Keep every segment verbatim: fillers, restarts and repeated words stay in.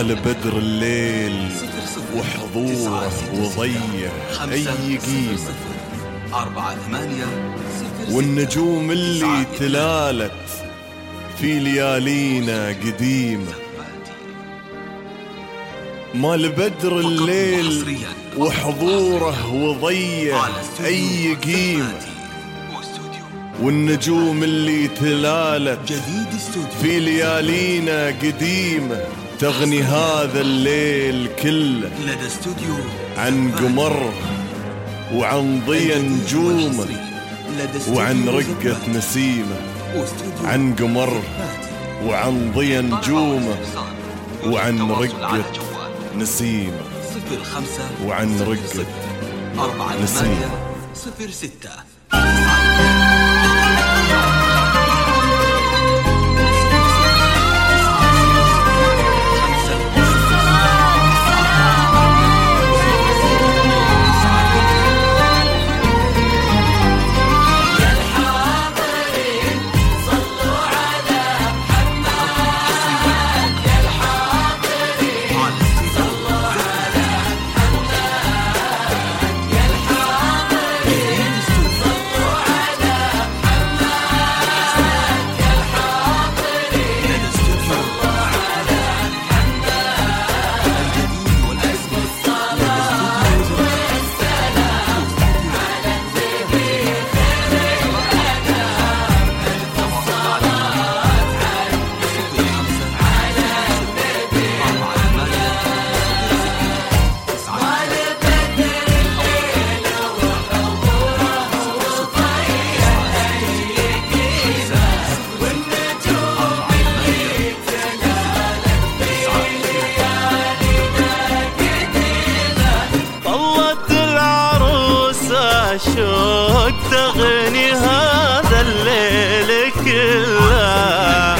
مال بدر الليل وحضوره وضيه أي قيمة، والنجوم اللي تلالت في ليالينا قديمة. مال بدر الليل وحضوره وضيه أي قيمة، والنجوم اللي تلالت في ليالينا قديمة، تغني هذا الليل كله عن قمره وعن ضيا نجومه وعن رقة نسيمه، عن قمره وعن ضيا نجومه وعن رقة نسيمه وعن رقة نسيمه. شوق تغني هذا الليل كله،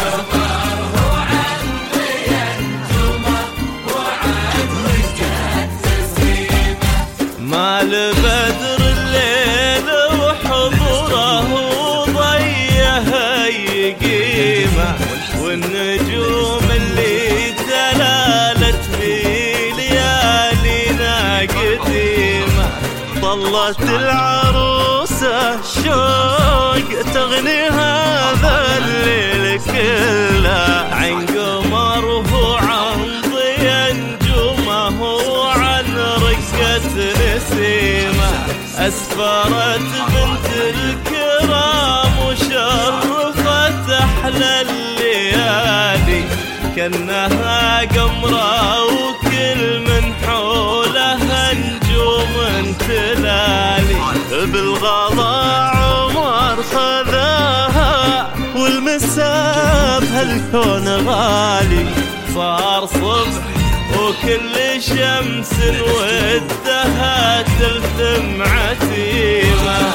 مال بدر الليل وحضوره وضيه أي قيمة، والنجوم اللي تلالت في ليالينا قديمة. طلت العروسة شوق تغني هذا الليل كله، عن قمره وعن ضيا نجومه وعن رقة نسيمة. أسفرت بنت الكرام وشرفت أحلى الليالي، كأنها قمرة وكل من حولها نجوم تلالي. بالغلا عمر خذاها والمسا بهالكون غالي، صار صبح وكل شمس ودها تلثم عتيمة.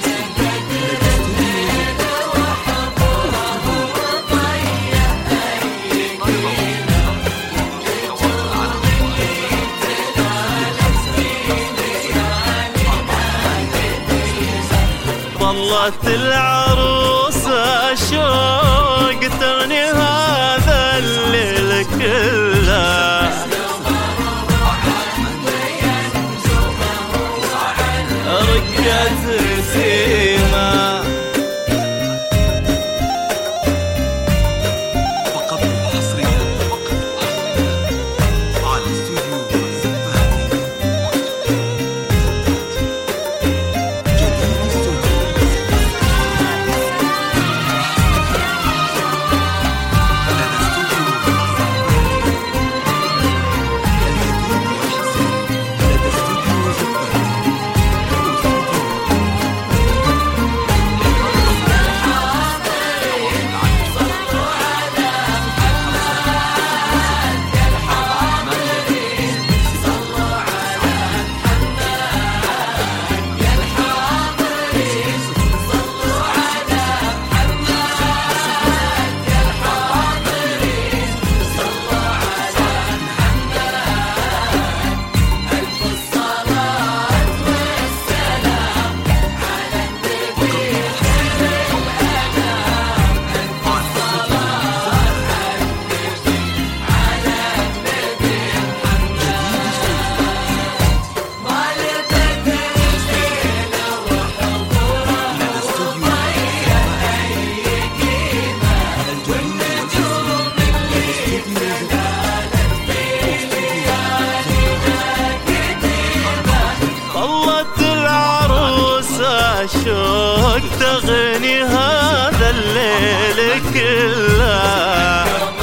ظلت العروسة شوق تغني هذا الليل كله، رقة نسيمة. شوق تغني هذا الليل كله.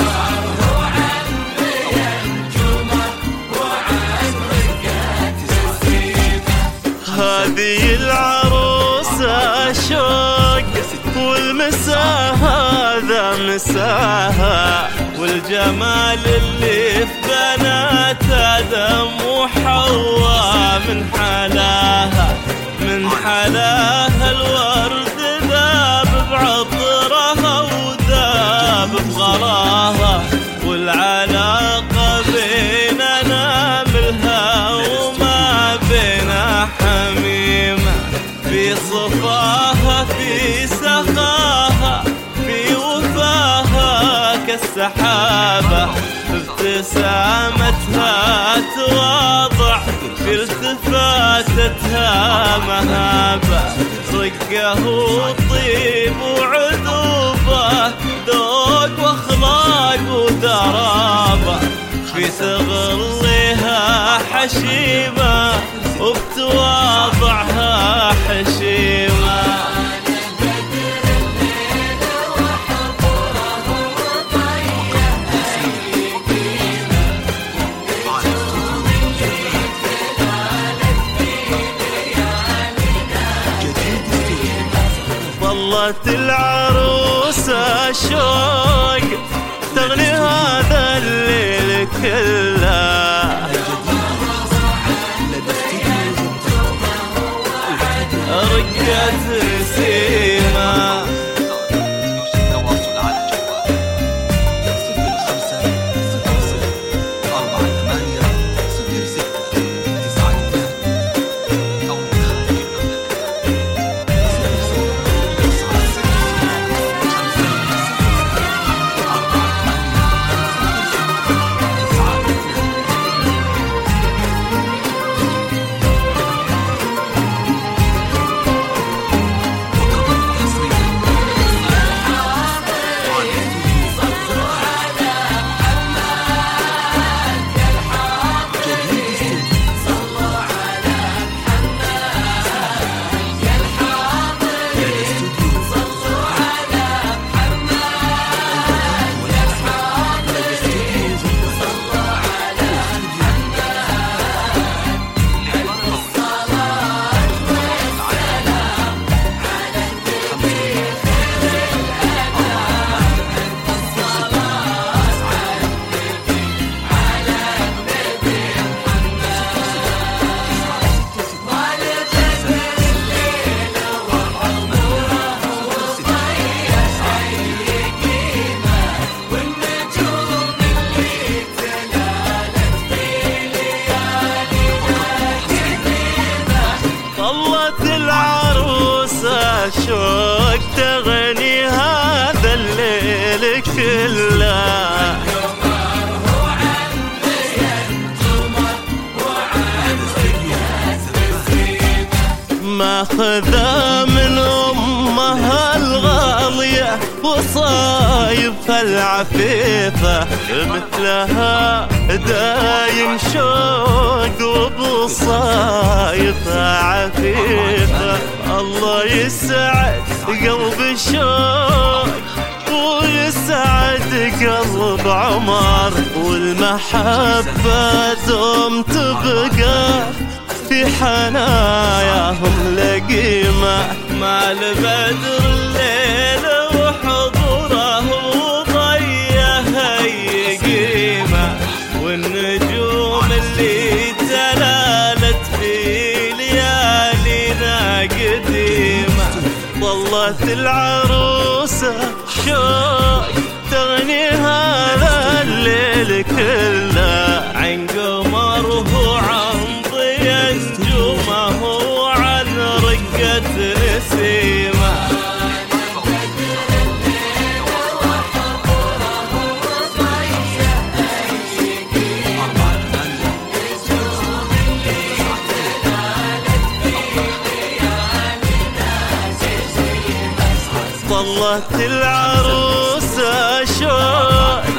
هذه العروسة شوق والمساء هذا مساها، والجمال اللي في بنات آدم وحواء من حلاها من حلاها الورد ذاب بعطرها وذاب بغلاها، والعلاقة بيننا ملها وما بينا حميمة، في صفاها في سخاها في وفاها كالسحابة، ابتسامتها تواضع في التفاتتها مهابة، رقه وطيب وعذوبة ذوق واخلاق ودرابة، في تغليها حشيمة وبتواضعها حشيمة. ظلت العروسة شوق تغني هذا الليل كله، رقت سيما. شوق تغني هذا الليل كله، ماخذة من أمها الغالية وصايفها العفيفة، مثلها دايم شوق وبصايفها عفيفة. الله يسعد قلب الشوق ويسعد قلب عمر، والمحبة دوم تبقى في حناياهم لقيمة، مع البدر الليل وحضوره وضيه هي قيمة، والنجوم اللي تلالت في ليالينا قديمة. ظلت العروسة شوق تغني هذا الليل كله، عن قمره وعن ضيا نجومه وعن رقة نسيمة. ظلت العروسة شوق